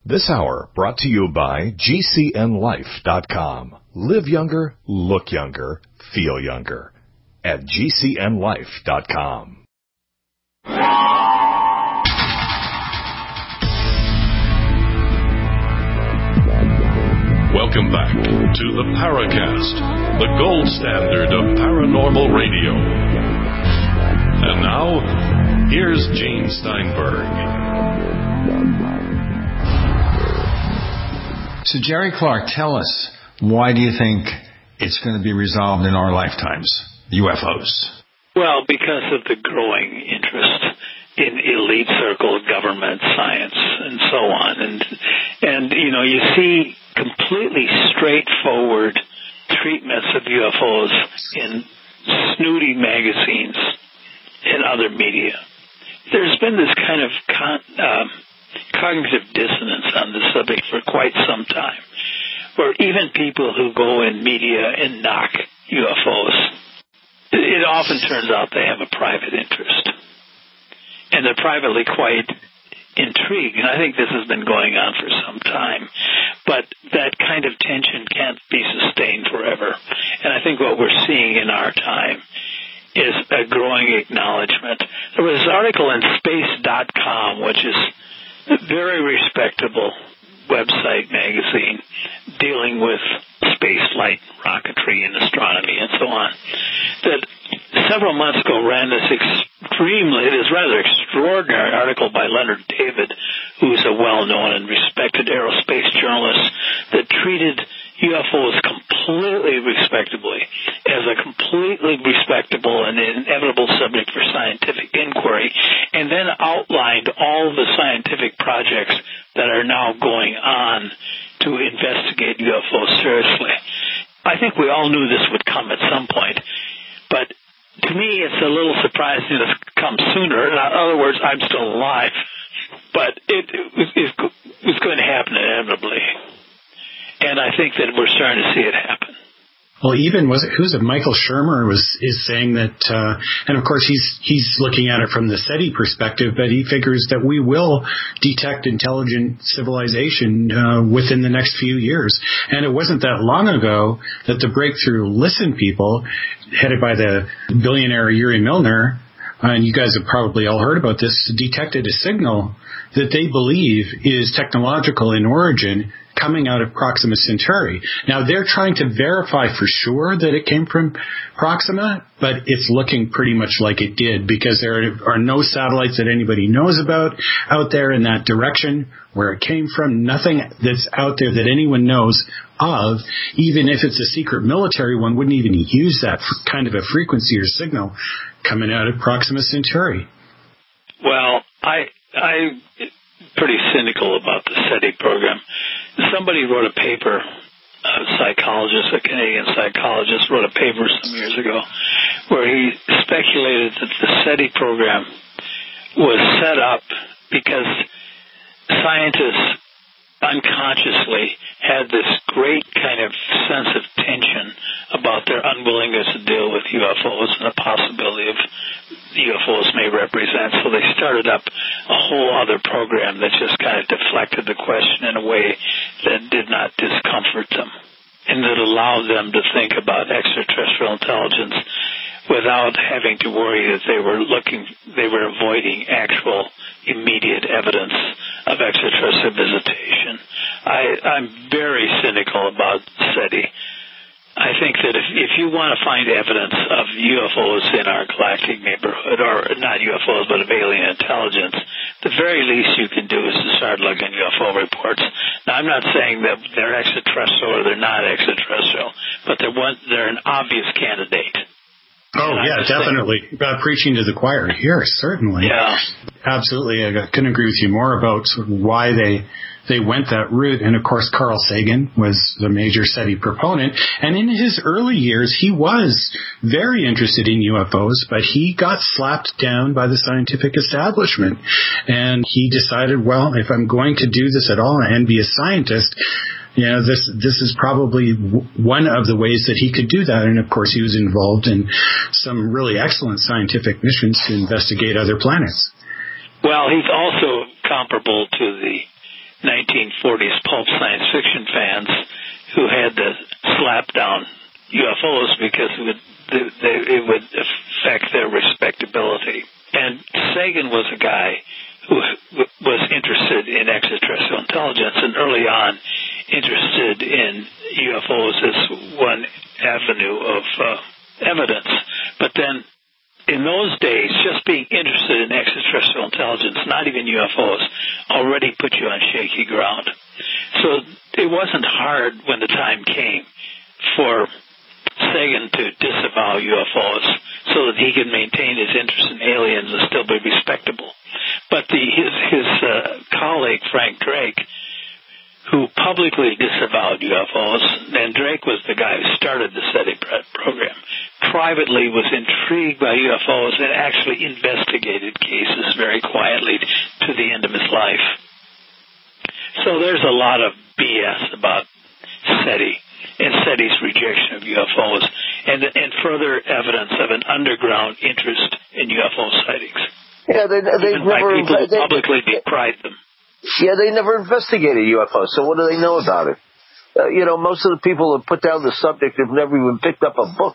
This hour brought to you by GCNlife.com. Live younger, look younger, feel younger. At GCNlife.com. Welcome back to the Paracast, the gold standard of paranormal radio. And now, here's Gene Steinberg. So, Jerry Clark, tell us, why do you think it's going to be resolved in our lifetimes, UFOs? Well, because of the growing interest in elite circle government, science, and so on. And you know, you see completely straightforward treatments of UFOs in snooty magazines and other media. There's been this kind of cognitive dissonance on the subject for quite some time, where even people who go in media and knock UFOs, it often turns out they have a private interest. And they're privately quite intrigued. And I think this has been going on for some time. But that kind of tension can't be sustained forever. And I think what we're seeing in our time is a growing acknowledgement. There was an article in Space.com, which is a very respectable website magazine dealing with space flight, rocketry, and astronomy, and so on, that several months ago ran this rather extraordinary article by Leonard David, who's a well-known and respected aerospace journalist, that treated UFOs completely respectably as a completely respectable and inevitable subject for scientific inquiry, and then outlined all the scientific projects that are now going on to investigate UFOs seriously. I think we all knew this would come at some point, but to me it's a little surprising that it's come sooner. In other words, I'm still alive, but it's going to happen inevitably. And I think that we're starting to see it happen. Well, even Michael Shermer is saying that, and of course he's looking at it from the SETI perspective, but he figures that we will detect intelligent civilization within the next few years. And it wasn't that long ago that the Breakthrough Listen people, headed by the billionaire Yuri Milner, and you guys have probably all heard about this, detected a signal that they believe is technological in origin coming out of Proxima Centauri. Now, they're trying to verify for sure that it came from Proxima, but it's looking pretty much like it did, because there are no satellites that anybody knows about out there in that direction where it came from. Nothing that's out there that anyone knows of, even if it's a secret military one, wouldn't even use that kind of a frequency or signal coming out of Proxima Centauri. Well, I'm pretty cynical about the SETI program. Somebody wrote a paper, a Canadian psychologist wrote a paper some years ago where he speculated that the SETI program was set up because scientists unconsciously had this great kind of sense of tension about their unwillingness to deal with UFOs and the possibility of UFOs may represent. So they started up a whole other program that just kind of deflected the question in a way that did not discomfort them, and that allowed them to think about extraterrestrial intelligence without having to worry that they were avoiding actual immediate evidence of extraterrestrial visitation. I'm very cynical about SETI. I think that if you want to find evidence of UFOs in our galactic neighborhood, or not UFOs, but of alien intelligence, the very least you can do is to start looking at UFO reports. Now, I'm not saying that they're extraterrestrial or they're not extraterrestrial, but they're an obvious candidate. Oh, yeah, definitely. Preaching to the choir here, certainly. Yeah. Absolutely. I couldn't agree with you more about sort of why they went that route. And, of course, Carl Sagan was the major SETI proponent. And in his early years, he was very interested in UFOs, but he got slapped down by the scientific establishment. And he decided, well, if I'm going to do this at all and be a scientist, this is probably one of the ways that he could do that. And, of course, he was involved in some really excellent scientific missions to investigate other planets. Well, he's also comparable to the 1940s pulp science fiction fans who had to slap down UFOs because it would affect their respectability. And Sagan was a guy who was interested in extraterrestrial intelligence and early on interested in UFOs as one avenue of evidence. But then in those days, just being interested in extraterrestrial intelligence, not even UFOs, already put you on shaky ground. So it wasn't hard when the time came for Sagan to disavow UFOs so that he could maintain his interest in aliens and still be respectable. But his colleague, Frank Drake, who publicly disavowed UFOs, and Drake was the guy who started the SETI program, privately was intrigued by UFOs and actually investigated cases very quietly to the end of his life. So there's a lot of BS about SETI and SETI's rejection of UFOs and further evidence of an underground interest in UFO sightings. Yeah, they never publicly decried them. Yeah, they never investigated UFOs, so what do they know about it? Most of the people who put down the subject have never even picked up a book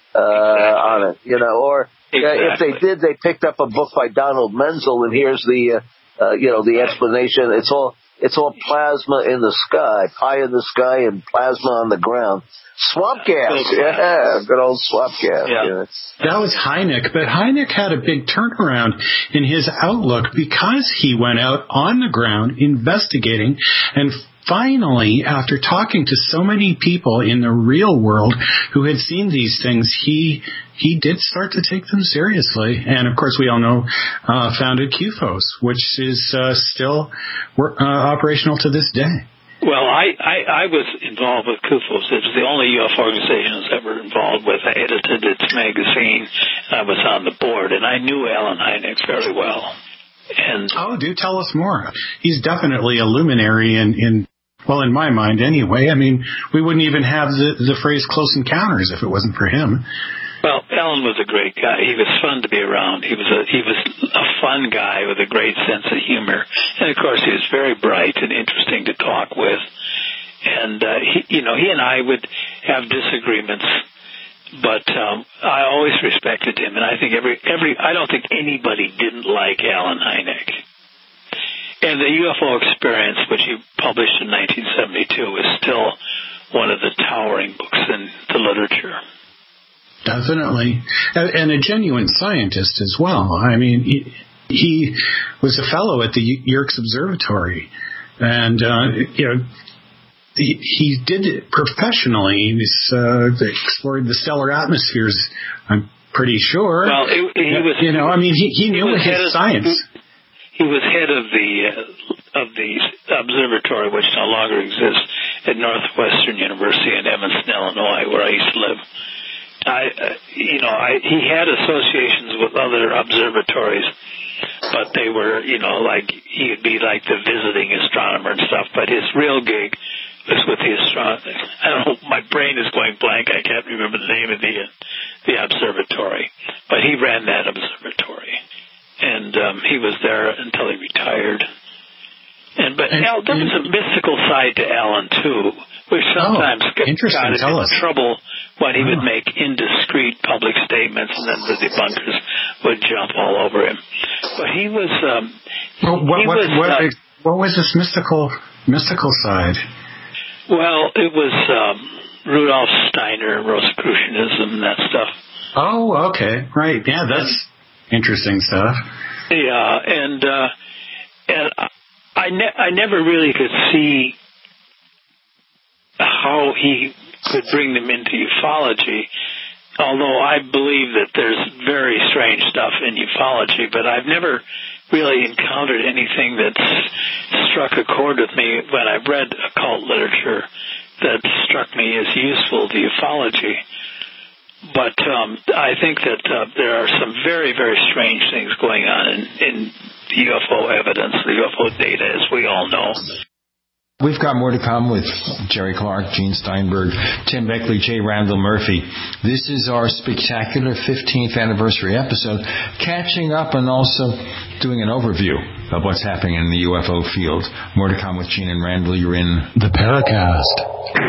on it, or if they did, they picked up a book by Donald Menzel, and here's the explanation. It's all plasma in the sky, pie in the sky and plasma on the ground. Swamp gas, yeah, good old swamp gas. Yeah. That was Hynek, but Hynek had a big turnaround in his outlook because he went out on the ground investigating, and finally, after talking to so many people in the real world who had seen these things, he did start to take them seriously. And, of course, we all know founded QFOS, which is still operational to this day. Well, I was involved with QFOS. It was the only UFO organization I was ever involved with. I edited its magazine. I was on the board, and I knew Alan Hynek very well. And do tell us more. He's definitely a luminary in my mind anyway. I mean, we wouldn't even have the phrase close encounters if it wasn't for him. Well, Alan was a great guy. He was fun to be around. He was a fun guy with a great sense of humor. And, of course, he was very bright and interesting to talk with. And, he and I would have disagreements, but I always respected him. And I think I don't think anybody didn't like Alan Hynek. And the UFO Experience, which he published in 1972, is still one of the towering books in the literature. Definitely. And a genuine scientist as well. I mean, he was a fellow at the Yerkes Observatory. And, he did it professionally. He explored the stellar atmospheres, I'm pretty sure. Well, he was... he knew his science. He was head of the observatory, which no longer exists, at Northwestern University in Evanston, Illinois, where I used to live. He had associations with other observatories, but they were, he'd be like the visiting astronomer and stuff, but his real gig was with the astronomy. I don't know, my brain is going blank. I can't remember the name of the observatory, but he ran that observatory, and he was there until he retired. But there was a mystical side to Alan too, which sometimes got into trouble when he would make indiscreet public statements, and then the debunkers would jump all over him. But he was. What was this mystical side? Well, it was Rudolf Steiner, Rosicrucianism, and that stuff. Oh, okay, right, yeah, that's interesting stuff. Yeah, and I never really could see how he could bring them into ufology, although I believe that there's very strange stuff in ufology, but I've never really encountered anything that struck a chord with me when I read occult literature that struck me as useful to ufology. But I think that there are some very, very strange things going on in UFO evidence, the UFO data, as we all know. We've got more to come with Jerry Clark, Gene Steinberg, Tim Beckley, J. Randall Murphy. This is our spectacular 15th anniversary episode, catching up and also doing an overview of what's happening in the UFO field. More to come with Gene and Randall. You're in the Paracast.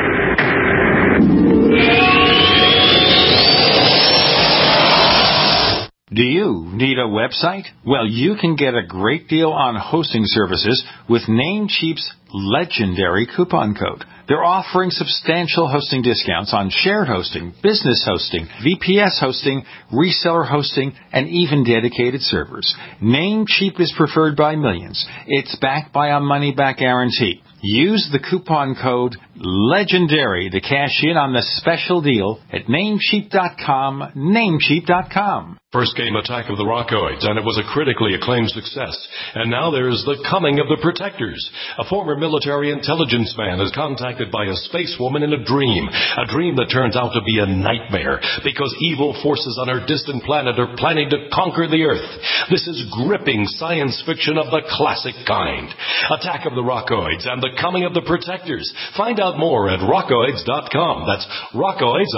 Do you need a website? Well, you can get a great deal on hosting services with Namecheap's legendary coupon code. They're offering substantial hosting discounts on shared hosting, business hosting, VPS hosting, reseller hosting, and even dedicated servers. Namecheap is preferred by millions. It's backed by a money-back guarantee. Use the coupon code LEGENDARY to cash in on the special deal at Namecheap.com, Namecheap.com. First came Attack of the Rockoids, and it was a critically acclaimed success. And now there's The Coming of the Protectors. A former military intelligence man is contacted by a space woman in a dream that turns out to be a nightmare, because evil forces on her distant planet are planning to conquer the Earth. This is gripping science fiction of the classic kind. Attack of the Rockoids and The Coming of the Protectors. Find out more at rockoids.com. That's Rockoids,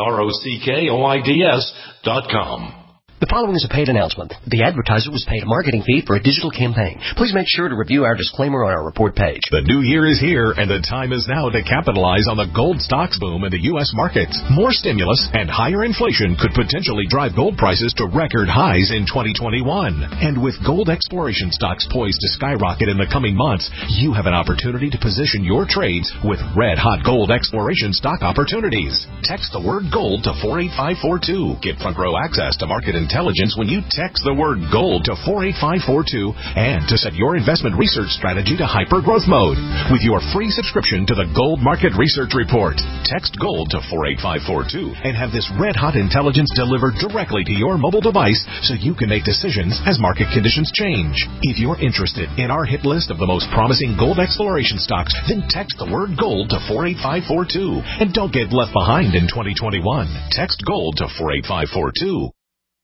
ROCKOIDS.com. The following is a paid announcement. The advertiser was paid a marketing fee for a digital campaign. Please make sure to review our disclaimer on our report page. The new year is here, and the time is now to capitalize on the gold stocks boom in the U.S. markets. More stimulus and higher inflation could potentially drive gold prices to record highs in 2021. And with gold exploration stocks poised to skyrocket in the coming months, you have an opportunity to position your trades with red-hot gold exploration stock opportunities. Text the word GOLD to 48542. Get front-row access to market intelligence when you text the word GOLD to 48542 and to set your investment research strategy to hyper-growth mode with your free subscription to the Gold Market Research Report. Text GOLD to 48542 and have this red-hot intelligence delivered directly to your mobile device so you can make decisions as market conditions change. If you're interested in our hit list of the most promising gold exploration stocks, then text the word GOLD to 48542 and don't get left behind in 2021. Text GOLD to 48542.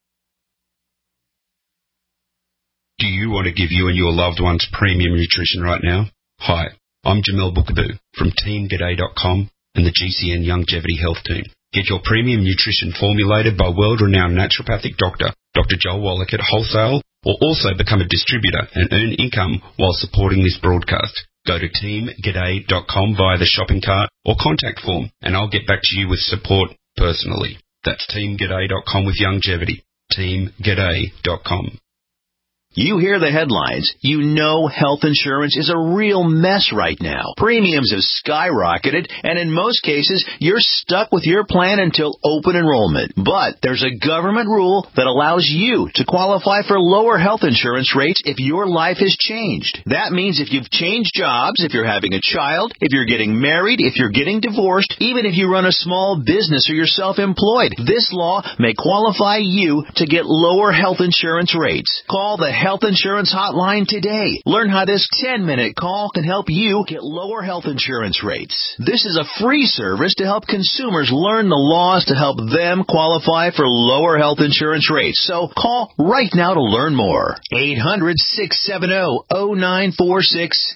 Do you want to give you and your loved ones premium nutrition right now? Hi, I'm Jamel Bookaboo from TeamGaday.com and the GCN Longevity Health Team. Get your premium nutrition formulated by world-renowned naturopathic doctor, Dr. Joel Wallach at wholesale, or also become a distributor and earn income while supporting this broadcast. Go to TeamGaday.com via the shopping cart or contact form, and I'll get back to you with support personally. That's TeamGaday.com with longevity. TeamGaday.com. You hear the headlines. You know health insurance is a real mess right now. Premiums have skyrocketed, and in most cases, you're stuck with your plan until open enrollment. But there's a government rule that allows you to qualify for lower health insurance rates if your life has changed. That means if you've changed jobs, if you're having a child, if you're getting married, if you're getting divorced, even if you run a small business or you're self-employed, this law may qualify you to get lower health insurance rates. Call the Health Insurance Hotline today. Learn how this 10-minute call can help you get lower health insurance rates. This is a free service to help consumers learn the laws to help them qualify for lower health insurance rates. So call right now to learn more. 800-670-0946.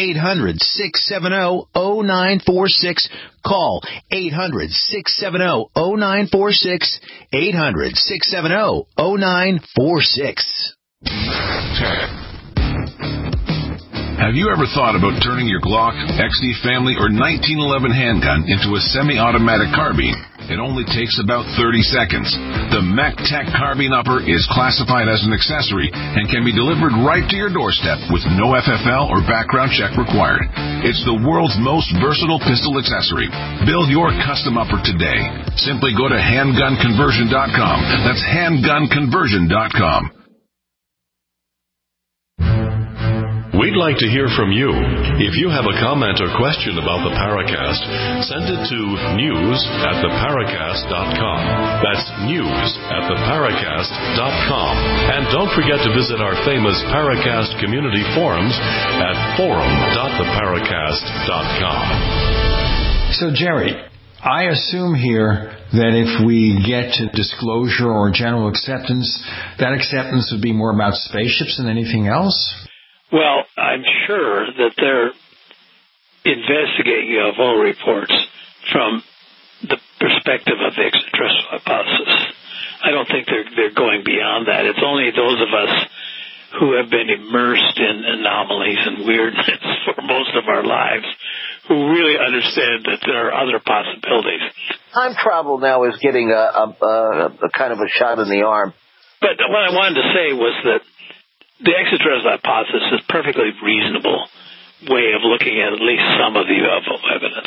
800-670-0946. Call 800-670-0946. 800-670-0946. Have you ever thought about turning your Glock, XD Family, or 1911 handgun into a semi-automatic carbine? It only takes about 30 seconds. The MacTac Carbine Upper is classified as an accessory and can be delivered right to your doorstep with no FFL or background check required. It's the world's most versatile pistol accessory. Build your custom upper today. Simply go to handgunconversion.com. That's handgunconversion.com. We'd like to hear from you. If you have a comment or question about the Paracast, send it to news@theparacast.com. That's news@theparacast.com. And don't forget to visit our famous Paracast community forums at forum.theparacast.com. So, Jerry, I assume here that if we get to disclosure or general acceptance, that acceptance would be more about spaceships than anything else? Well, I'm sure that they're investigating UFO reports from the perspective of the extraterrestrial hypothesis. I don't think they're going beyond that. It's only those of us who have been immersed in anomalies and weirdness for most of our lives, who really understand that there are other possibilities. Time travel now is getting a kind of a shot in the arm. But what I wanted to say was that the extraterrestrial hypothesis is a perfectly reasonable way of looking at least some of the UFO evidence.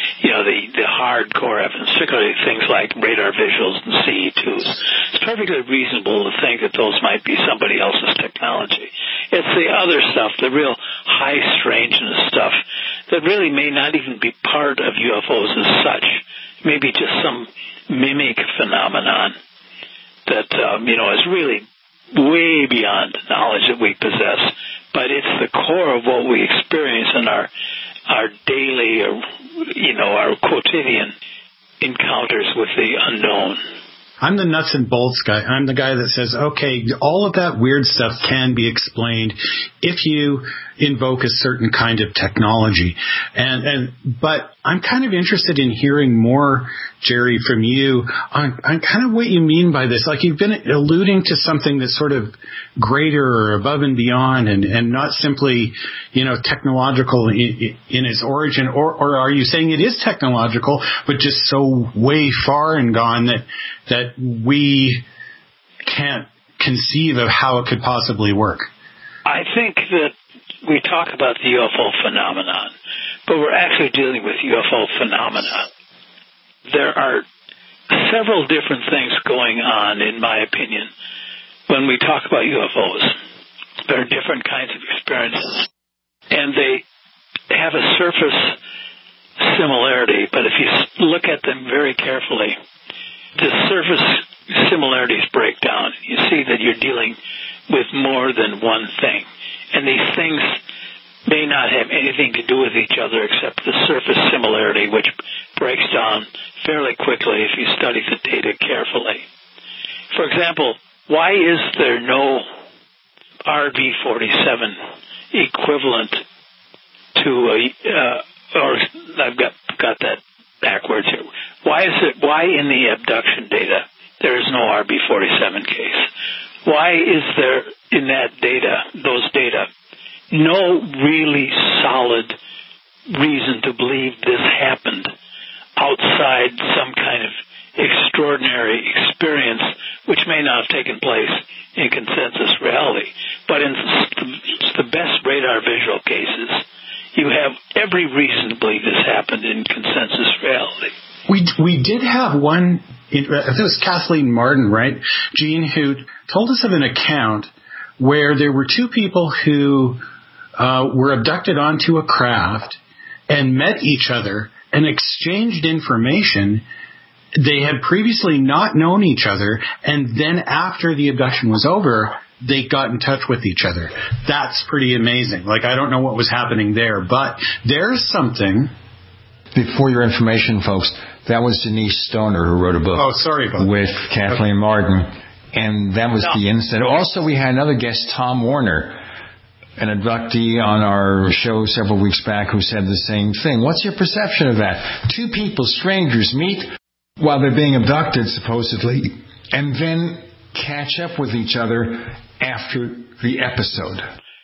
The hardcore evidence, particularly things like radar visuals and CE2s. It's perfectly reasonable to think that those might be somebody else's technology. It's the other stuff, the real high strangeness stuff, that really may not even be part of UFOs as such. Maybe just some mimic phenomenon that, is really way beyond knowledge that we possess, but it's the core of what we experience in our daily, our quotidian encounters with the unknown. I'm the nuts and bolts guy. I'm the guy that says, okay, all of that weird stuff can be explained if you invoke a certain kind of technology. But I'm kind of interested in hearing more, Jerry, from you on kind of what you mean by this. Like, you've been alluding to something that's sort of greater or above and beyond and not simply, technological in its origin, or are you saying it is technological, but just so way far and gone that we can't conceive of how it could possibly work? I think that we talk about the UFO phenomenon, but we're actually dealing with UFO phenomena. There are several different things going on, in my opinion, when we talk about UFOs. There are different kinds of experiences, and they have a surface similarity, but if you look at them very carefully, the surface similarities break down. You see that you're dealing with more than one thing. And these things may not have anything to do with each other except the surface similarity, which breaks down fairly quickly if you study the data carefully. For example, why is there no RB-47 equivalent to or I've got that backwards here. Why in the abduction data there is no RB-47 case? Why is there in those data, no really solid reason to believe this happened outside some kind of extraordinary experience which may not have taken place in consensus reality? But in the best radar visual cases, you have every reason to believe this happened in consensus reality. We did have one, I think it was Kathleen Martin, right, Gene, who told us of an account where there were two people who were abducted onto a craft and met each other and exchanged information. They had previously not known each other, and then after the abduction was over, they got in touch with each other. That's pretty amazing. Like, I don't know what was happening there, but there's something. For your information, folks, that was Denise Stoner who wrote a book. Oh, sorry about with Kathleen Martin, and that was the incident. Also, we had another guest, Tom Warner, an abductee on our show several weeks back, who said the same thing. What's your perception of that? Two people, strangers, meet while they're being abducted, supposedly, and then catch up with each other after the episode.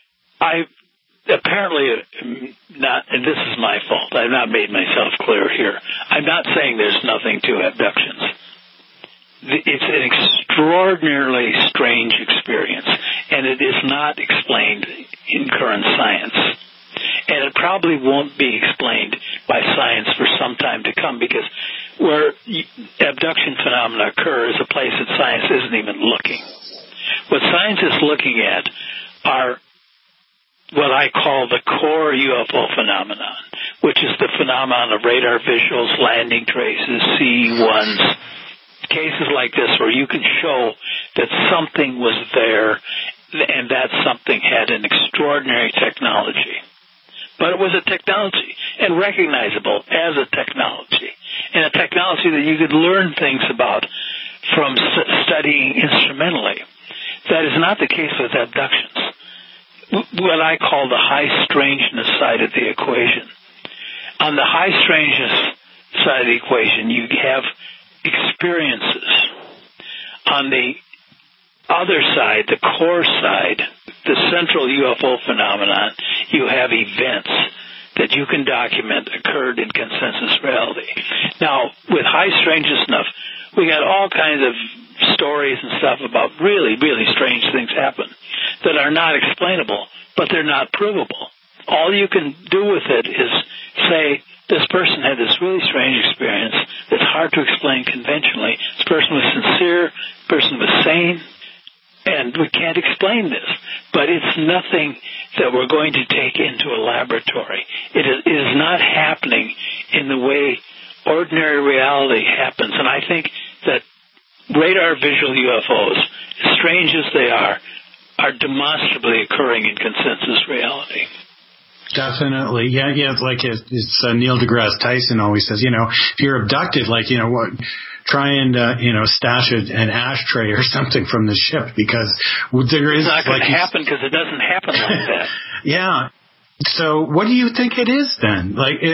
I apparently not, and this is my fault. I've not made myself clear here. I'm not saying there's nothing to abductions. It's an extraordinarily strange experience, and it is not explained in current science. And it probably won't be explained by science for some time to come, because where abduction phenomena occur is a place that science isn't even looking. What science is looking at are what I call the core UFO phenomenon, which is the phenomenon of radar visuals, landing traces, CE1s, cases like this where you can show that something was there and that something had an extraordinary technology. But it was a technology, and recognizable as a technology, and a technology that you could learn things about from studying instrumentally. That is not the case with abductions. What I call the high strangeness side of the equation. On the high strangeness side of the equation, you have experiences. On the other side, the core side, the central UFO phenomenon, you have events that you can document occurred in consensus reality. Now, with high strangeness enough, we got all kinds of stories and stuff about really, really strange things happen that are not explainable, but they're not provable. All you can do with it is say, this person had this really strange experience that's hard to explain conventionally. This person was sincere, this person was sane, and we can't explain this. But it's nothing that we're going to take into a laboratory. It is not happening in the way ordinary reality happens. And I think that radar visual UFOs, as strange as they are demonstrably occurring in consensus reality. Definitely. Yeah. Like it's Neil deGrasse Tyson always says, if you're abducted, try and, stash an ashtray or something from the ship, because there is... It's not going to happen because it doesn't happen like that. Yeah. So what do you think it is then?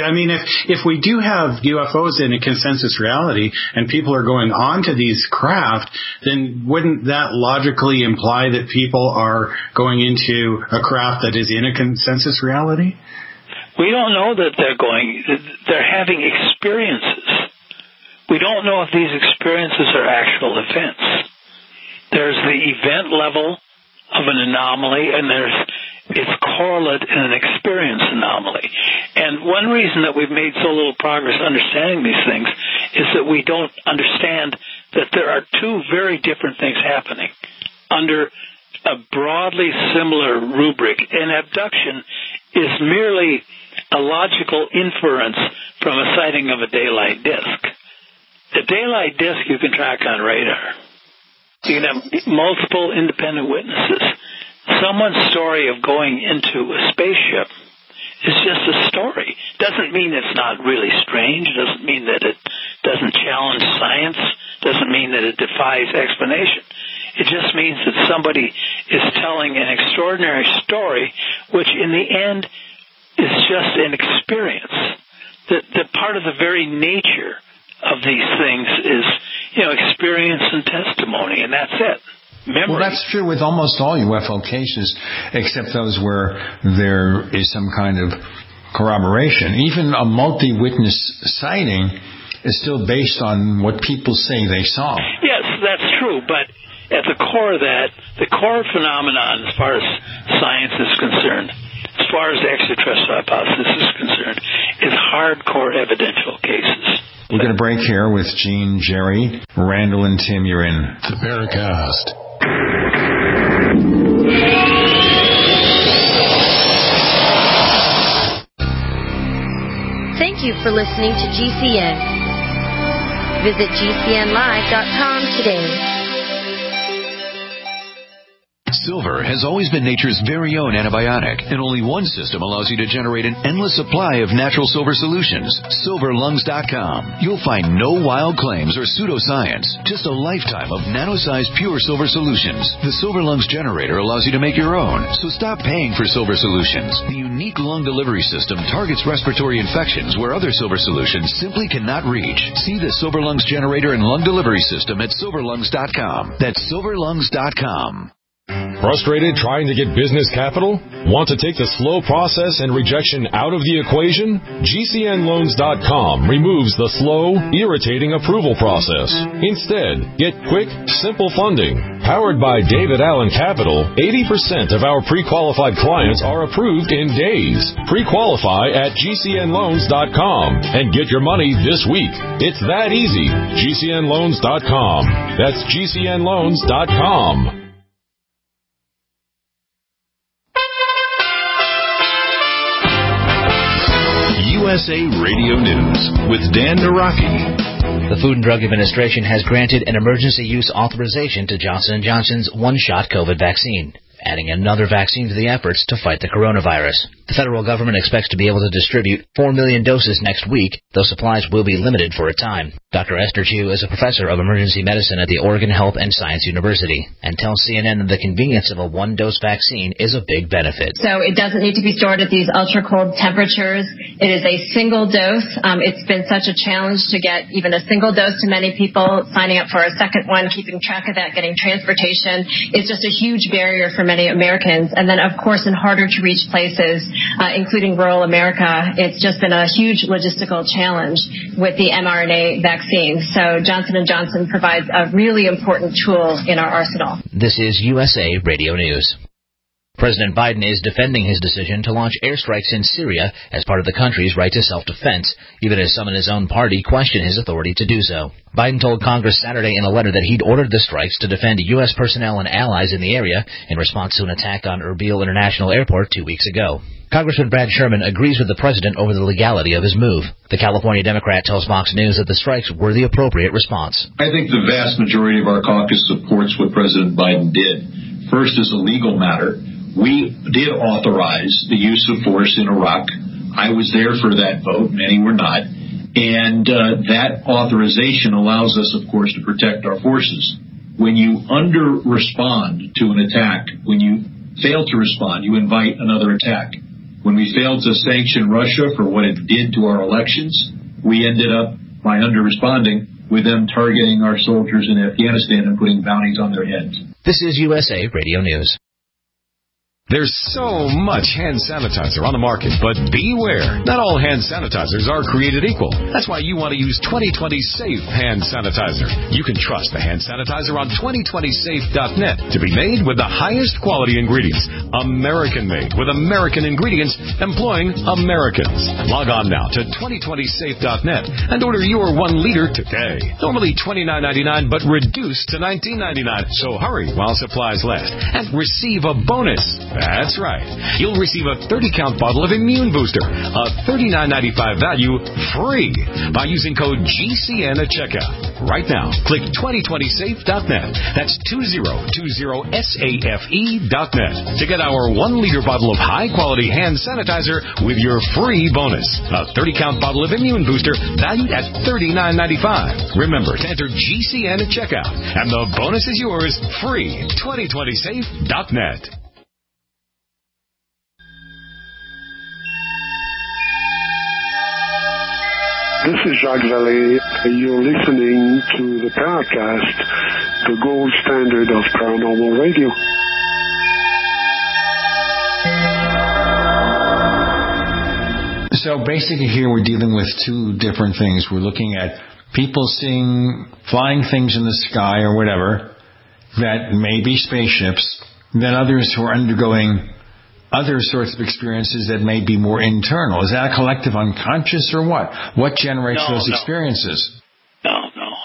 If we do have UFOs in a consensus reality and people are going onto these craft, then wouldn't that logically imply that people are going into a craft that is in a consensus reality? We don't know that they're having experiences. We don't know if these experiences are actual events. There's the event level of an anomaly, and there's its correlate in an experience anomaly. And one reason that we've made so little progress understanding these things is that we don't understand that there are two very different things happening under a broadly similar rubric. An abduction is merely a logical inference from a sighting of a daylight disk. The daylight disk you can track on radar. You can have multiple independent witnesses. Someone's story of going into a spaceship is just a story. Doesn't mean it's not really strange. Doesn't mean that it doesn't challenge science. Doesn't mean that it defies explanation. It just means that somebody is telling an extraordinary story, which in the end is just an experience. The part of the very nature of these things is, experience and testimony, and that's it. Memory. Well, that's true with almost all UFO cases, except those where there is some kind of corroboration. Even a multi-witness sighting is still based on what people say they saw. Yes, that's true, but at the core of that, the core phenomenon as far as science is concerned, as far as the extraterrestrial hypothesis is concerned, is hardcore evidential cases. We're going to break here with Gene, Jerry, Randall, and Tim. You're in the Paracast. Thank you for listening to GCN. Visit GCNlive.com today. Silver has always been nature's very own antibiotic, and only one system allows you to generate an endless supply of natural silver solutions. SilverLungs.com. You'll find no wild claims or pseudoscience, just a lifetime of nano-sized pure silver solutions. The Silver Lungs generator allows you to make your own, so stop paying for silver solutions. The unique lung delivery system targets respiratory infections where other silver solutions simply cannot reach. See the Silver Lungs generator and lung delivery system at SilverLungs.com. That's SilverLungs.com. Frustrated trying to get business capital? Want to take the slow process and rejection out of the equation? GCNloans.com removes the slow, irritating approval process. Instead, get quick, simple funding. Powered by David Allen Capital, 80% of our pre-qualified clients are approved in days. Pre-qualify at GCNloans.com and get your money this week. It's that easy. GCNloans.com. That's GCNloans.com. USA Radio News with Dan Naraki. The Food and Drug Administration has granted an emergency use authorization to Johnson & Johnson's one-shot COVID vaccine, adding another vaccine to the efforts to fight the coronavirus. The federal government expects to be able to distribute 4 million doses next week, though supplies will be limited for a time. Dr. Esther Chu is a professor of emergency medicine at the Oregon Health and Science University and tells CNN that the convenience of a one-dose vaccine is a big benefit. So it doesn't need to be stored at these ultra-cold temperatures. It is a single dose. It's been such a challenge to get even a single dose to many people. Signing up for a second one, keeping track of that, getting transportation is just a huge barrier for many Americans. And then, of course, in harder-to-reach places, including rural America, it's just been a huge logistical challenge with the mRNA vaccine. So Johnson & Johnson provides a really important tool in our arsenal. This is USA Radio News. President Biden is defending his decision to launch airstrikes in Syria as part of the country's right to self-defense, even as some in his own party question his authority to do so. Biden told Congress Saturday in a letter that he'd ordered the strikes to defend U.S. personnel and allies in the area in response to an attack on Erbil International Airport 2 weeks ago. Congressman Brad Sherman agrees with the president over the legality of his move. The California Democrat tells Fox News that the strikes were the appropriate response. I think the vast majority of our caucus supports what President Biden did. First, as a legal matter, we did authorize the use of force in Iraq. I was there for that vote. Many were not. And that authorization allows us, of course, to protect our forces. When you under-respond to an attack, when you fail to respond, you invite another attack. When we failed to sanction Russia for what it did to our elections, we ended up, by under-responding, with them targeting our soldiers in Afghanistan and putting bounties on their heads. This is USA Radio News. There's so much hand sanitizer on the market, but beware. Not all hand sanitizers are created equal. That's why you want to use 2020 Safe Hand Sanitizer. You can trust the hand sanitizer on 2020safe.net to be made with the highest quality ingredients. American-made with American ingredients employing Americans. Log on now to 2020safe.net and order your 1 liter today. Normally $29.99, but reduced to $19.99. So hurry while supplies last and receive a bonus. That's right. You'll receive a 30-count bottle of Immune Booster, a $39.95 value, free by using code GCN at checkout. Right now, click 2020safe.net. That's 2020safe.net to get our 1-liter bottle of high-quality hand sanitizer with your free bonus. A 30-count bottle of Immune Booster valued at $39.95. Remember to enter GCN at checkout, and the bonus is yours free. 2020safe.net. This is Jacques Vallée. You're listening to the Paracast, the gold standard of paranormal radio. So basically here we're dealing with two different things. We're looking at people seeing flying things in the sky or whatever that may be spaceships, then others who are undergoing other sorts of experiences that may be more internal. Is that a collective unconscious or what? What generates those experiences? No.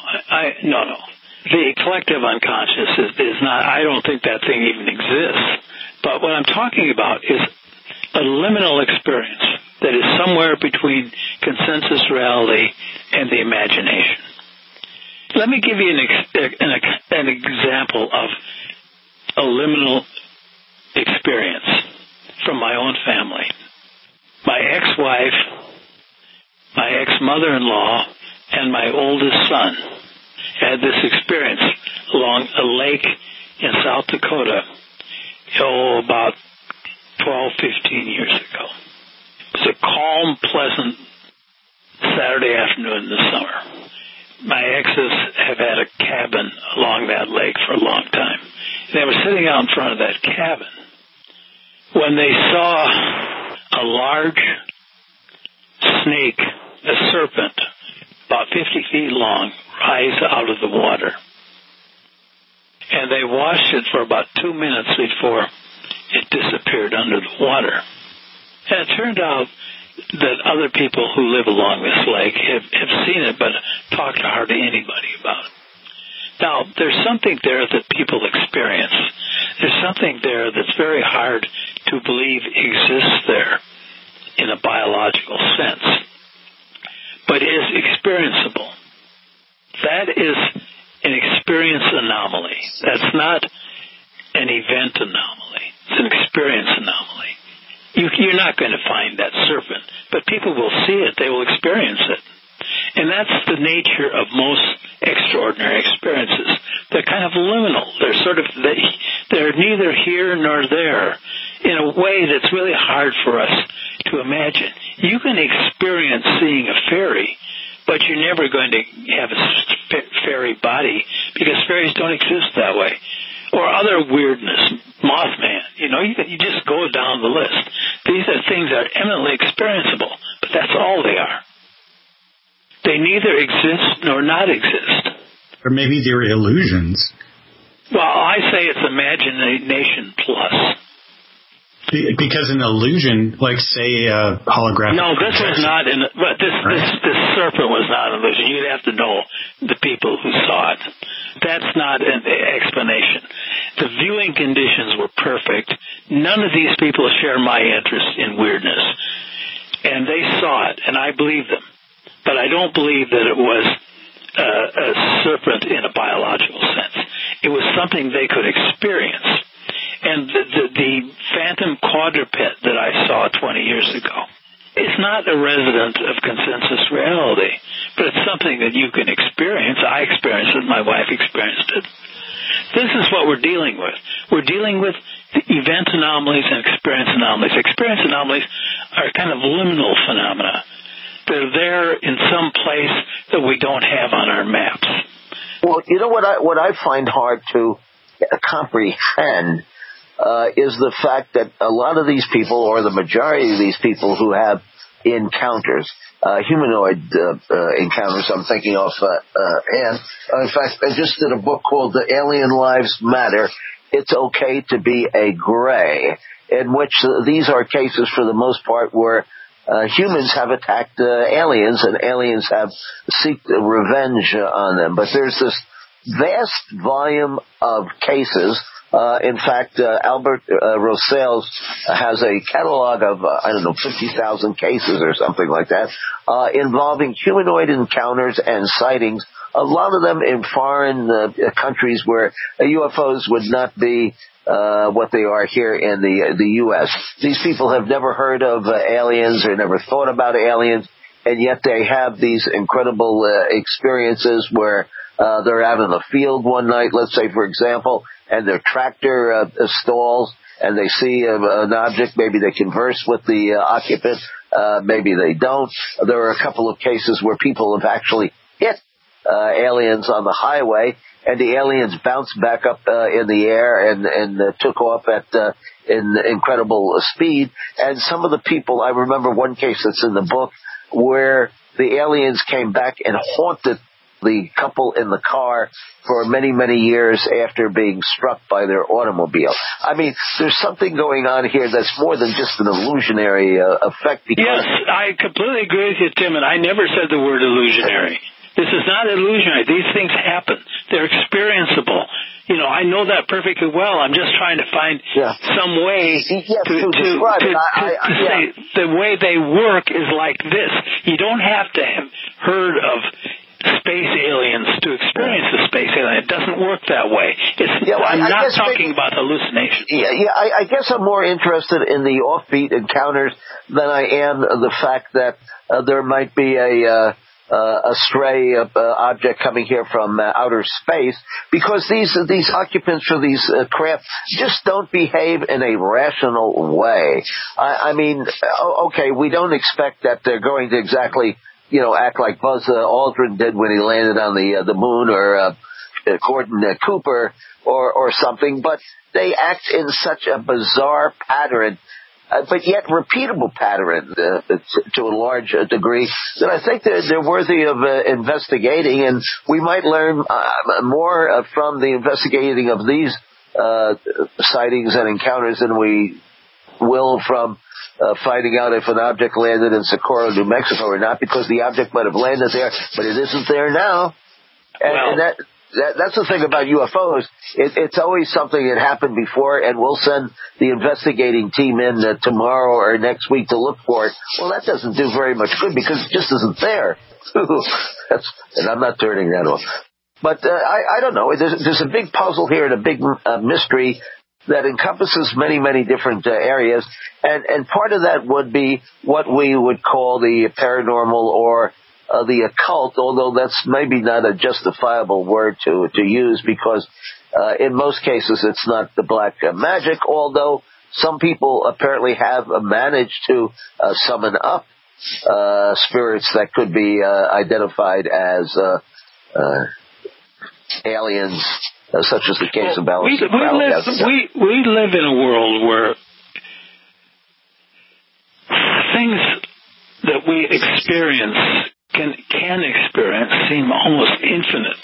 The collective unconscious is not, I don't think that thing even exists. But what I'm talking about is a liminal experience that is somewhere between consensus reality and the imagination. Let me give you an example of a liminal experience from my own family. My ex-wife, my ex-mother-in-law, and my oldest son had this experience along a lake in South Dakota, about 12, 15 years ago. It was a calm, pleasant Saturday afternoon in the summer. My exes have had a cabin along that lake for a long time. They were sitting out in front of that cabin when they saw a large snake, a serpent, about 50 feet long, rise out of the water. And they watched it for about 2 minutes before it disappeared under the water. And it turned out that other people who live along this lake have seen it, but talked to hardly anybody about it. Now, there's something there that people experience. There's something there that's very hard to believe exists there in a biological sense, but is experienceable. That is an experience anomaly. That's not an event anomaly. It's an experience anomaly. You're not going to find that serpent, but people will see it. They will experience it. And that's the nature of most extraordinary experiences. They're kind of liminal. They're neither here nor there in a way that's really hard for us to imagine. You can experience seeing a fairy, but you're never going to have a fairy body because fairies don't exist that way. Or other weirdness, Mothman. You just go down the list. These are things that are eminently experienceable, but that's all they are. They neither exist nor not exist. Or maybe they're illusions. Well, I say it's imagination plus. Because an illusion, like say holographic. No, this was not. This serpent was not an illusion. You'd have to know the people who saw it. That's not an explanation. The viewing conditions were perfect. None of these people share my interest in weirdness, and they saw it, and I believe them. But I don't believe that it was a serpent in a biological sense. It was something they could experience. And the phantom quadruped that I saw 20 years ago is not a resident of consensus reality, but it's something that you can experience. I experienced it. My wife experienced it. This is what we're dealing with. We're dealing with the event anomalies and experience anomalies. Experience anomalies are kind of liminal phenomena. They're there in some place that we don't have on our maps. Well, you know what I find hard to comprehend is the fact that a lot of these people, or the majority of these people who have encounters, humanoid encounters, I'm thinking of, and in fact, I just did a book called The Alien Lives Matter. It's Okay to Be a Gray, in which these are cases for the most part where humans have attacked aliens, and aliens have seeked revenge on them. But there's this vast volume of cases. In fact, Albert Rosales has a catalog of, 50,000 cases or something like that, involving humanoid encounters and sightings, a lot of them in foreign countries where UFOs would not be what they are here in the U.S. These people have never heard of aliens or never thought about aliens, and yet they have these incredible experiences where they're out in the field one night, let's say, for example, and their tractor stalls, and they see an object. Maybe they converse with the occupant. Maybe they don't. There are a couple of cases where people have actually hit aliens on the highway, and the aliens bounced back up in the air and took off at in incredible speed. And some of the people, I remember one case that's in the book where the aliens came back and haunted the couple in the car for many, many years after being struck by their automobile. I mean, there's something going on here that's more than just an illusionary effect. Yes, I completely agree with you, Tim, and I never said the word illusionary. This is not illusionary. These things happen. They're experienceable. I know that perfectly well. I'm just trying to find some way to say the way they work is like this. You don't have to have heard of space aliens to experience the space alien. It doesn't work that way. I'm not talking about hallucinations. I guess I'm more interested in the offbeat encounters than I am the fact that there might be a stray object coming here from outer space, because these occupants for these craft just don't behave in a rational way. I mean, okay, we don't expect that they're going to exactly act like Buzz Aldrin did when he landed on the moon, or Gordon Cooper or something, but they act in such a bizarre pattern, but yet repeatable pattern to a large degree, that I think they're worthy of investigating, and we might learn more from the investigating of these sightings and encounters than we will from finding out if an object landed in Socorro, New Mexico or not, because the object might have landed there, but it isn't there now. And that's the thing about UFOs. It's always something that happened before, and we'll send the investigating team in tomorrow or next week to look for it. Well, that doesn't do very much good because it just isn't there. And I'm not turning that off. But I don't know. There's a big puzzle here and a big mystery that encompasses many, many different areas, and part of that would be what we would call the paranormal or the occult, although that's maybe not a justifiable word to use, because in most cases it's not the black magic, although some people apparently have managed to summon up spirits that could be identified as aliens, such as the case of Alice. We live in a world where things that we experience can experience seem almost infinite.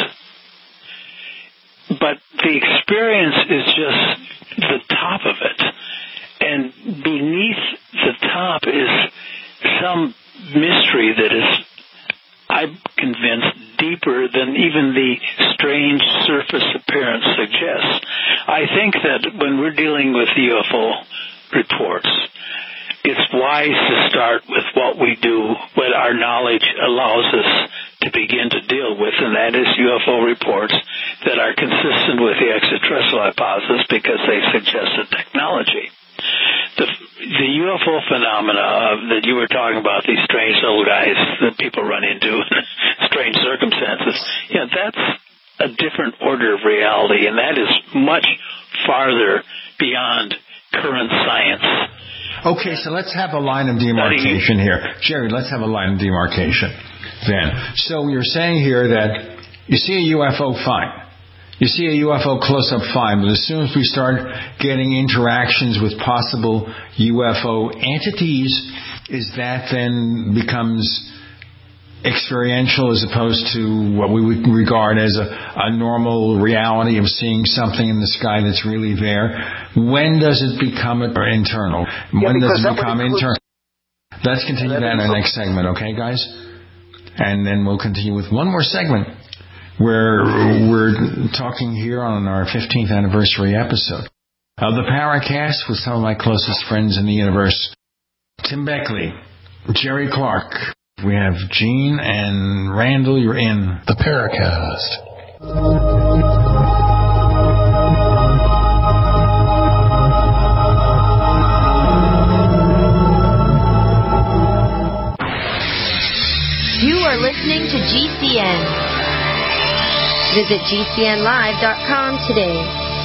But the experience is just the top of it. And beneath the top is some mystery that is, I'm convinced, deeper than even the strange surface appearance suggests. I think that when we're dealing with UFO reports, it's wise to start with what we do, what our knowledge allows us to begin to deal with, and that is UFO reports that are consistent with the extraterrestrial hypothesis because they suggest a technology. The UFO phenomena that you were talking about, these strange little guys that people run into in strange circumstances, that's a different order of reality, and that is much farther beyond current science. Okay, so let's have a line of demarcation here. Jerry, let's have a line of demarcation then. So you're saying here that you see a UFO, fine. You see a UFO close-up, fine, but as soon as we start getting interactions with possible UFO entities, is that then becomes experiential as opposed to what we would regard as a normal reality of seeing something in the sky that's really there? When does it become internal? When does it become internal? Let's continue that in our next segment, okay, guys? And then we'll continue with one more segment where we're talking here on our 15th anniversary episode of the Paracast with some of my closest friends in the universe. Tim Beckley, Jerry Clark. We have Gene and Randall. You're in the Paracast. You are listening to GCN. Visit GCNlive.com today.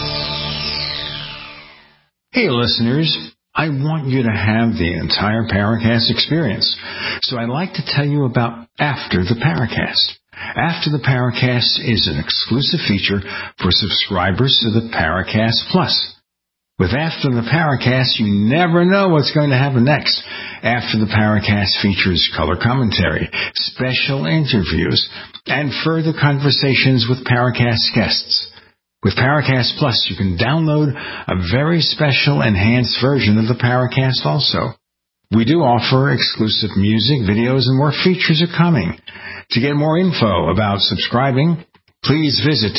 Hey, listeners. I want you to have the entire Paracast experience. So I'd like to tell you about After the Paracast. After the Paracast is an exclusive feature for subscribers to the Paracast Plus. With After the Paracast, you never know what's going to happen next. After the Paracast features color commentary, special interviews, and further conversations with Paracast guests. With Paracast Plus, you can download a very special enhanced version of the Paracast also. We do offer exclusive music, videos, and more features are coming. To get more info about subscribing, please visit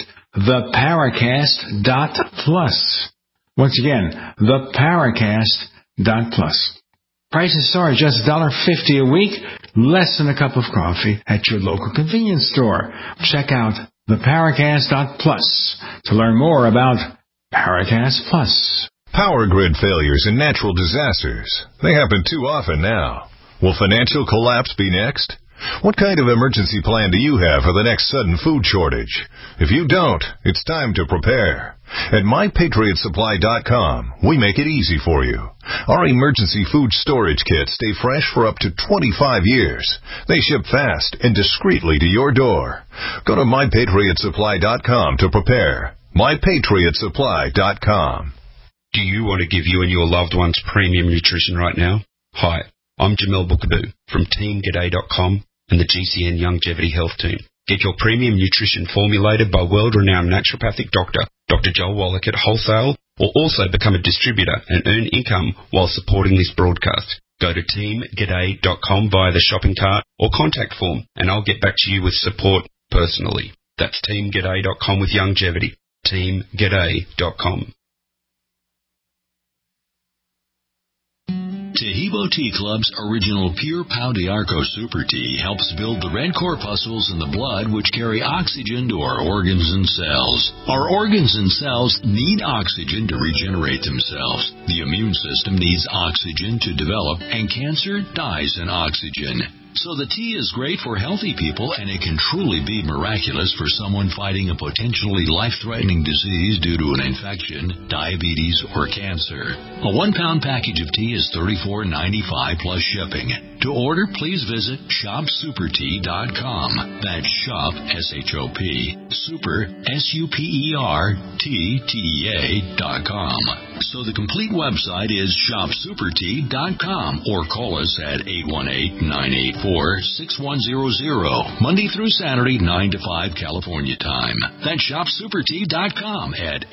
theparacast.plus. Once again, theparacast.plus. Prices start at just $1.50 a week, less than a cup of coffee at your local convenience store. Check out theparacast.plus to learn more about Paracast Plus. Power grid failures and natural disasters. They happen too often now. Will financial collapse be next? What kind of emergency plan do you have for the next sudden food shortage? If you don't, it's time to prepare. At MyPatriotSupply.com, we make it easy for you. Our emergency food storage kits stay fresh for up to 25 years. They ship fast and discreetly to your door. Go to MyPatriotSupply.com to prepare. MyPatriotSupply.com. Do you want to give you and your loved ones premium nutrition right now? Hi, I'm Jamel Bookaboo from TeamGaday.com and the GCN Longevity Health Team. Get your premium nutrition formulated by world-renowned naturopathic doctor, Dr. Joel Wallach at wholesale, or also become a distributor and earn income while supporting this broadcast. Go to TeamGaday.com via the shopping cart or contact form, and I'll get back to you with support personally. That's TeamGaday.com with longevity. TeamGaday.com. Tahibo Tea Club's original Pure Pau d'Arco Super Tea helps build the red corpuscles in the blood which carry oxygen to our organs and cells. Our organs and cells need oxygen to regenerate themselves. The immune system needs oxygen to develop, and cancer dies in oxygen. So the tea is great for healthy people, and it can truly be miraculous for someone fighting a potentially life-threatening disease due to an infection, diabetes, or cancer. A 1-pound package of tea is $34.95 plus shipping. To order, please visit shopsupertea.com. That's shop, S-H-O-P, super, SUPERTTEA.com. So the complete website is shopsupertea.com, or call us at 818-984-6100, Monday through Saturday, 9 to 5 California time. That's shopsupertea.com at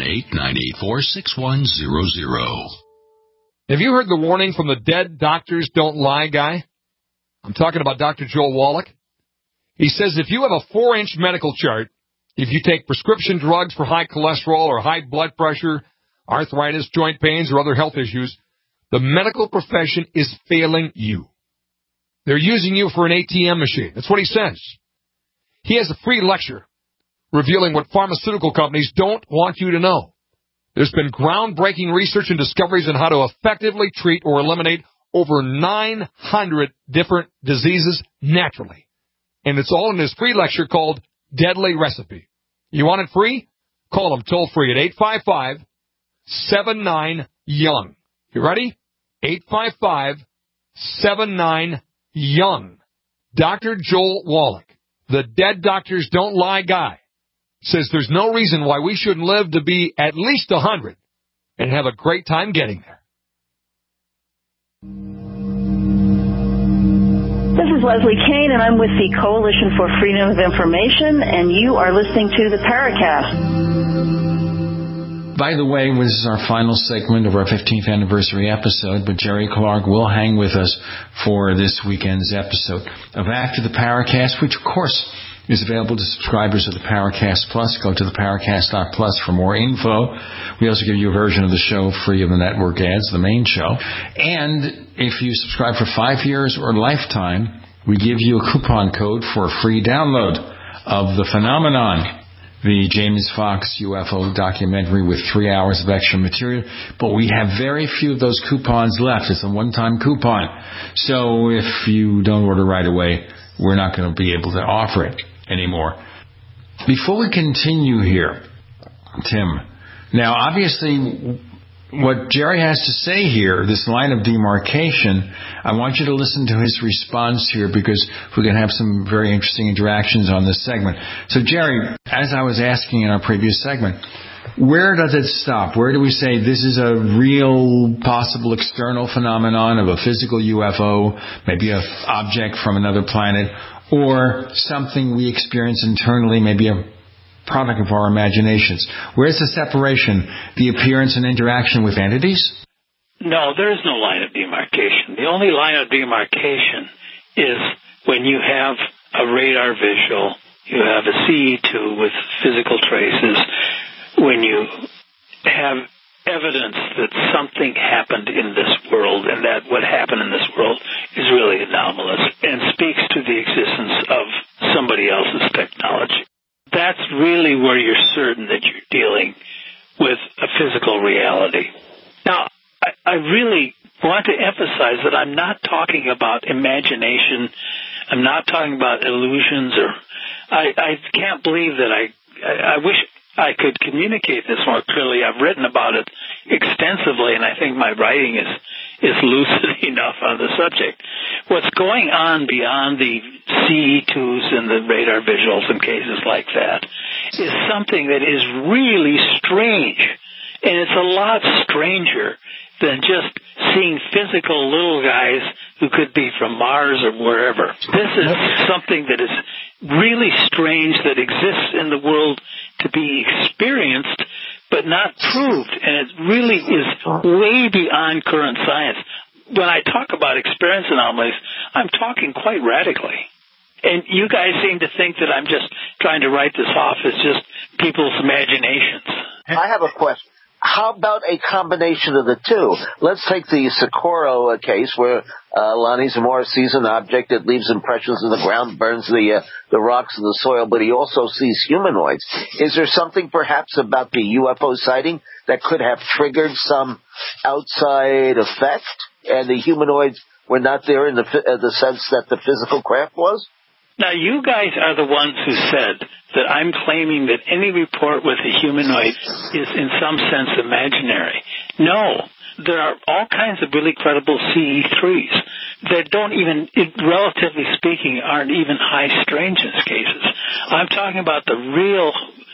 818-984-6100. Have you heard the warning from the Dead Doctors Don't Lie guy? I'm talking about Dr. Joel Wallach. He says if you have a 4-inch medical chart, if you take prescription drugs for high cholesterol or high blood pressure, arthritis, joint pains, or other health issues, the medical profession is failing you. They're using you for an ATM machine. That's what he says. He has a free lecture revealing what pharmaceutical companies don't want you to know. There's been groundbreaking research and discoveries on how to effectively treat or eliminate over 900 different diseases naturally. And it's all in this free lecture called Deadly Recipe. You want it free? Call him toll free at 855-79-YOUNG. You ready? 855-79-YOUNG. Dr. Joel Wallach, the Dead Doctors Don't Lie guy, says there's no reason why we shouldn't live to be at least 100 and have a great time getting there. This is Leslie Kane, and I'm with the Coalition for Freedom of Information, and you are listening to the Paracast. By the way, this is our final segment of our 15th anniversary episode, but Jerry Clark will hang with us for this weekend's episode of After the Paracast, which, of course, is available to subscribers of the Paracast Plus. Go to the Paracast.plus for more info. We also give you a version of the show free of the network ads, the main show. And if you subscribe for 5 years or lifetime, we give you a coupon code for a free download of The Phenomenon, the James Fox UFO documentary with 3 hours of extra material. But we have very few of those coupons left. It's a one-time coupon. So if you don't order right away, we're not going to be able to offer it anymore. Before we continue here, Tim, now obviously what Jerry has to say here, this line of demarcation, I want you to listen to his response here because we're going to have some very interesting interactions on this segment. So Jerry, as I was asking in our previous segment, where does it stop? Where do we say this is a real possible external phenomenon of a physical UFO, maybe an object from another planet, or something we experience internally, maybe a product of our imaginations? Where's the separation, the appearance and interaction with entities? No, there is no line of demarcation. The only line of demarcation is when you have a radar visual, you have a CE2 with physical traces, when you have evidence that something happened in this world and that what happened in this world is really anomalous and speaks to the existence of somebody else's technology. That's really where you're certain that you're dealing with a physical reality. Now, I really want to emphasize that I'm not talking about imagination. I'm not talking about illusions, or I can't believe that I wish I could communicate this more clearly. I've written about it extensively, and I think my writing is lucid enough on the subject. What's going on beyond the CE2s and the radar visuals and cases like that is something that is really strange, and it's a lot stranger than just seeing physical little guys who could be from Mars or wherever. This is something that is really strange that exists in the world to be experienced but not proved, and it really is way beyond current science. When I talk about experience anomalies, I'm talking quite radically. And you guys seem to think that I'm just trying to write this off as just people's imaginations. I have a question. How about a combination of the two? Let's take the Socorro case where Lonnie Zamora sees an object that leaves impressions in the ground, burns the rocks in the soil, but he also sees humanoids. Is there something perhaps about the UFO sighting that could have triggered some outside effect, and the humanoids were not there in the sense that the physical craft was? Now, you guys are the ones who said that I'm claiming that any report with a humanoid is in some sense imaginary. No, there are all kinds of really credible CE3s that don't even, relatively speaking, aren't even high strangeness cases. I'm talking about the real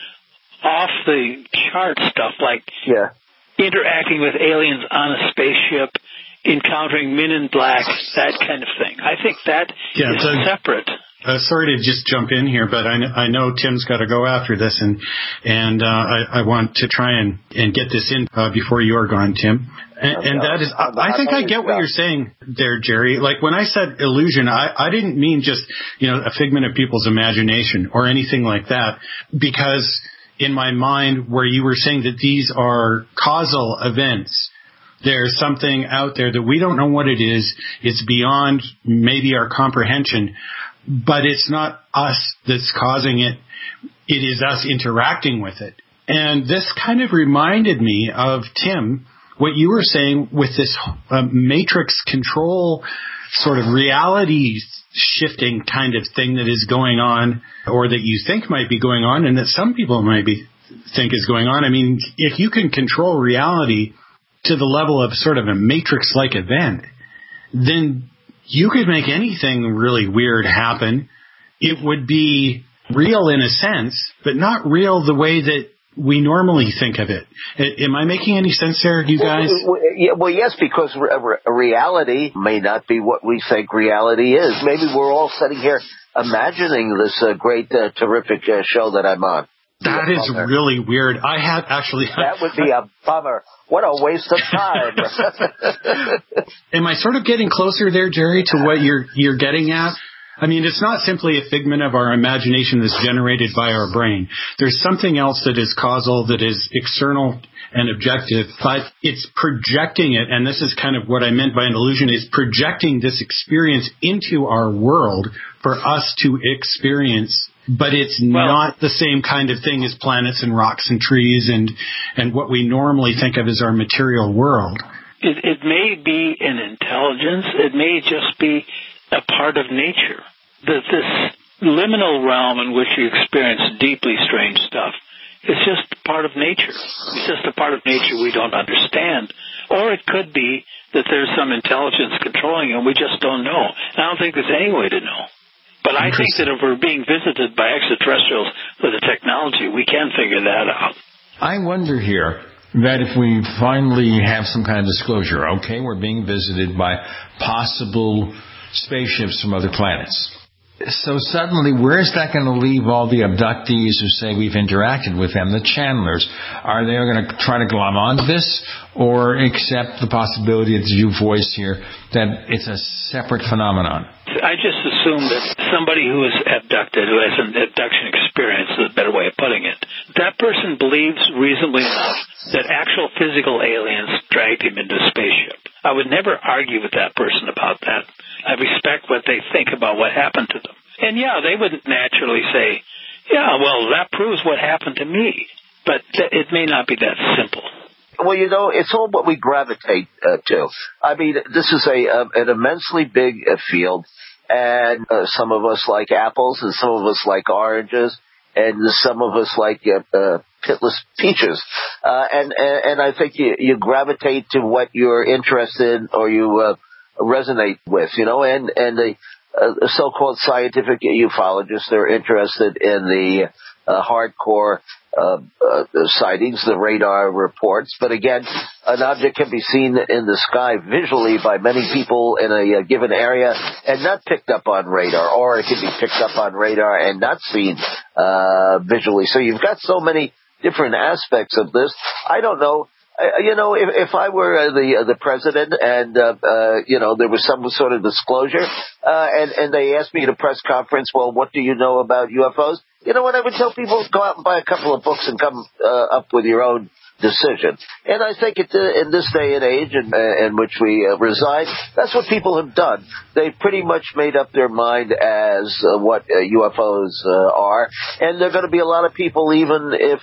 off-the-chart stuff like interacting with aliens on a spaceship, encountering men in black, that kind of thing. I think that is separate. Sorry to just jump in here, but I know Tim's got to go after this, and I want to try and get this in before you're gone, Tim. And that is, I think I get what you're saying there, Jerry. Like when I said illusion, I didn't mean just, a figment of people's imagination or anything like that, because in my mind, where you were saying that these are causal events, there's something out there that we don't know what it is. It's beyond maybe our comprehension. But it's not us that's causing it. It is us interacting with it. And this kind of reminded me of, Tim, what you were saying with this matrix control sort of reality shifting kind of thing that is going on, or that you think might be going on, and that some people think is going on. I mean, if you can control reality to the level of sort of a matrix-like event, then you could make anything really weird happen. It would be real in a sense, but not real the way that we normally think of it. Am I making any sense there, you guys? Well, yes, because reality may not be what we think reality is. Maybe we're all sitting here imagining this great, terrific show that I'm on. That is really weird. I had actually... That would be a bummer. What a waste of time. Am I sort of getting closer there, Jerry, to what you're getting at? I mean, it's not simply a figment of our imagination that's generated by our brain. There's something else that is causal, that is external and objective, but it's projecting it, and this is kind of what I meant by an illusion, is projecting this experience into our world for us to experience. But it's not the same kind of thing as planets and rocks and trees and what we normally think of as our material world. It may be an intelligence. It may just be a part of nature. This liminal realm in which you experience deeply strange stuff is just part of nature. It's just a part of nature we don't understand. Or it could be that there's some intelligence controlling it and we just don't know. And I don't think there's any way to know. But I think that if we're being visited by extraterrestrials with the technology, we can figure that out. I wonder here that if we finally have some kind of disclosure, okay, we're being visited by possible spaceships from other planets. So suddenly, where is that going to leave all the abductees who say we've interacted with them, the channelers? Are they going to try to glom onto this or accept the possibility that you voice here that it's a separate phenomenon? I just assume that somebody who is abducted, who has an abduction experience, is a better way of putting it, that person believes reasonably enough that actual physical aliens dragged him into a spaceship. I would never argue with that person about that. I respect what they think about what happened to them. And yeah, they would naturally say, yeah, well, that proves what happened to me. But it may not be that simple. Well, it's all what we gravitate to. I mean, this is an immensely big field, and some of us like apples, and some of us like oranges, and some of us like pitless peaches. And I think you gravitate to what you're interested in or you resonate with, and the so-called scientific ufologists, they're interested in the hardcore sightings, the radar reports. But again, an object can be seen in the sky visually by many people in a given area and not picked up on radar, or it can be picked up on radar and not seen visually. So you've got so many different aspects of this. I don't know. If I were the president and, there was some sort of disclosure, and they asked me at a press conference, well, what do you know about UFOs? You know what I would tell people? Go out and buy a couple of books and come up with your own decision. And I think in this day and age in which we reside, that's what people have done. They've pretty much made up their mind as what UFOs are. And there are going to be a lot of people, even if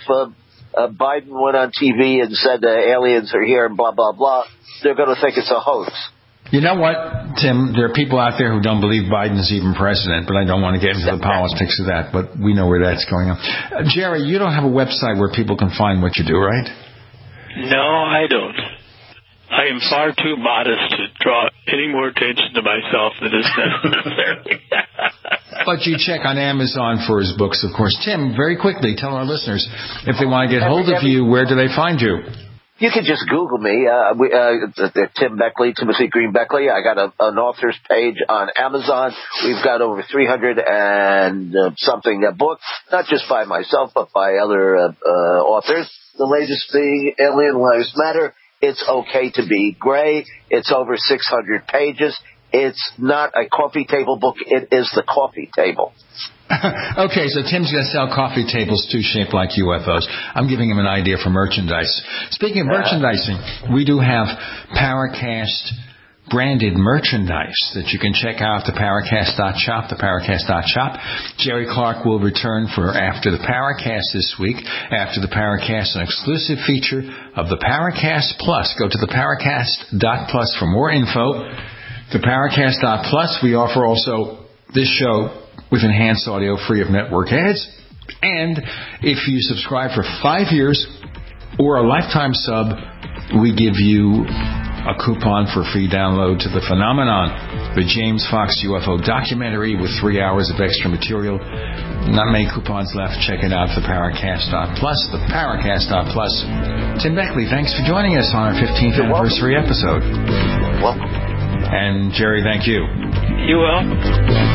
Biden went on TV and said aliens are here and blah, blah, blah, they're going to think it's a hoax. You know what, Tim? There are people out there who don't believe Biden's even president, but I don't want to get into the politics of that, but we know where that's going on. Jerry, you don't have a website where people can find what you do, right? No, I don't. I am far too modest to draw any more attention to myself than is necessary. But you check on Amazon for his books, of course. Tim, very quickly, tell our listeners, if they want to get hold of you, where do they find you? You can just Google me, Tim Beckley, Timothy Green Beckley. I got an author's page on Amazon. We've got over 300 and something books, not just by myself, but by other authors. The latest being Alien Lives Matter. It's okay to be gray. It's over 600 pages. It's not a coffee table book. It is the coffee table. Okay, so Tim's going to sell coffee tables too shaped like UFOs. I'm giving him an idea for merchandise. Speaking of merchandising, we do have Paracast branded merchandise that you can check out at the Paracast.shop, the Paracast.shop. Jerry Clark will return for After the Paracast this week. After the Paracast, an exclusive feature of the Paracast Plus. Go to the Paracast.plus for more info. The Paracast.plus, we offer also this show with enhanced audio free of network ads. And if you subscribe for 5 years or a lifetime sub, we give you a coupon for free download to The Phenomenon, the James Fox UFO documentary with 3 hours of extra material. Not many coupons left. Check it out, the Paracast.plus, the Paracast.plus. Tim Beckley, thanks for joining us on our 15th anniversary episode. You're welcome. And Jerry, thank you. You will.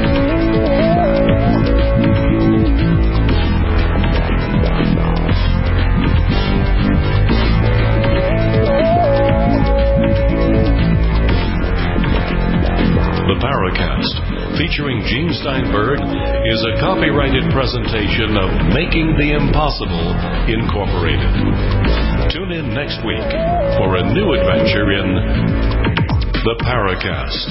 The Paracast, featuring Gene Steinberg, is a copyrighted presentation of Making the Impossible, Incorporated. Tune in next week for a new adventure in The Paracast.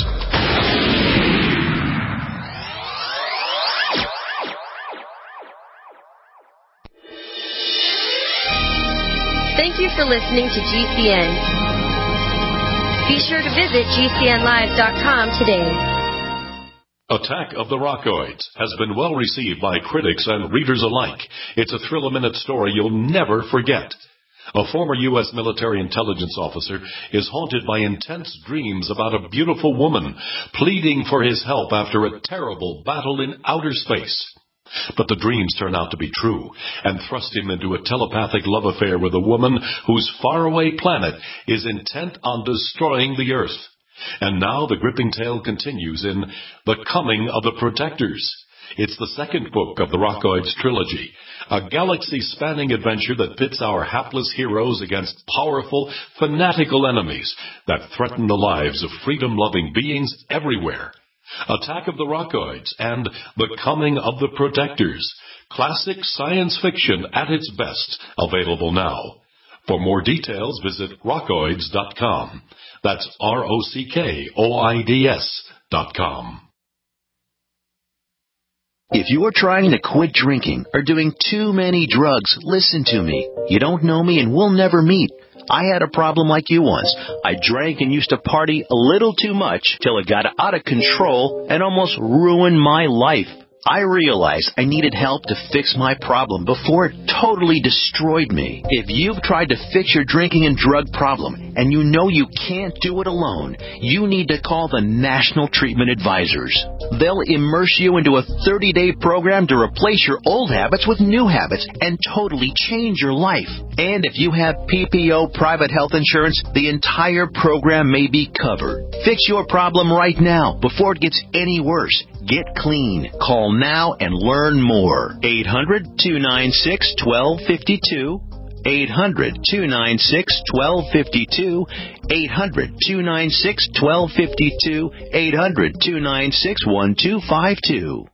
Thank you for listening to GCN. Be sure to visit GCNlive.com today. Attack of the Rockoids has been well received by critics and readers alike. It's a thrill-a-minute story you'll never forget. A former U.S. military intelligence officer is haunted by intense dreams about a beautiful woman pleading for his help after a terrible battle in outer space. But the dreams turn out to be true and thrust him into a telepathic love affair with a woman whose faraway planet is intent on destroying the Earth. And now the gripping tale continues in The Coming of the Protectors. It's the second book of the Rockoids trilogy, a galaxy-spanning adventure that pits our hapless heroes against powerful, fanatical enemies that threaten the lives of freedom-loving beings everywhere. Attack of the Rockoids and The Coming of the Protectors. Classic science fiction at its best. Available now. For more details, visit rockoids.com. That's ROCKOIDS.com. If you're trying to quit drinking or doing too many drugs, listen to me. You don't know me and we'll never meet. I had a problem like you once. I drank and used to party a little too much till it got out of control and almost ruined my life. I realized I needed help to fix my problem before it totally destroyed me. If you've tried to fix your drinking and drug problem and you know you can't do it alone, you need to call the National Treatment Advisors. They'll immerse you into a 30-day program to replace your old habits with new habits and totally change your life. And if you have PPO private health insurance, the entire program may be covered. Fix your problem right now before it gets any worse. Get clean. Call now and learn more. 800-296-1252. 800-296-1252. 800-296-1252. 800-296-1252.